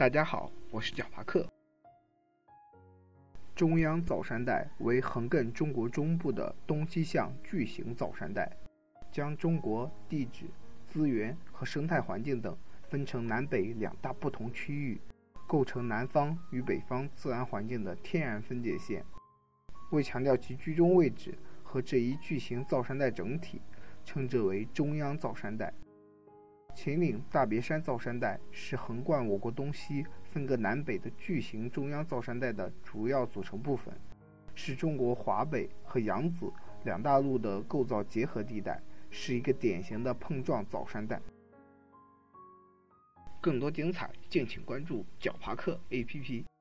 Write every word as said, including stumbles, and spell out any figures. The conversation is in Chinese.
大家好，我是小帕克。中央造山带为横亘中国中部的东西向巨型造山带，将中国地质、资源和生态环境等分成南北两大不同区域，构成南方与北方自然环境的天然分界线。为强调其居中位置和这一巨型造山带整体，称之为中央造山带。秦岭大别山造山带是横贯我国东西分割南北的巨型中央造山带的主要组成部分，是中国华北和扬子两大陆的构造结合地带，是一个典型的碰撞造山带。更多精彩，敬请关注角帕克 A P P。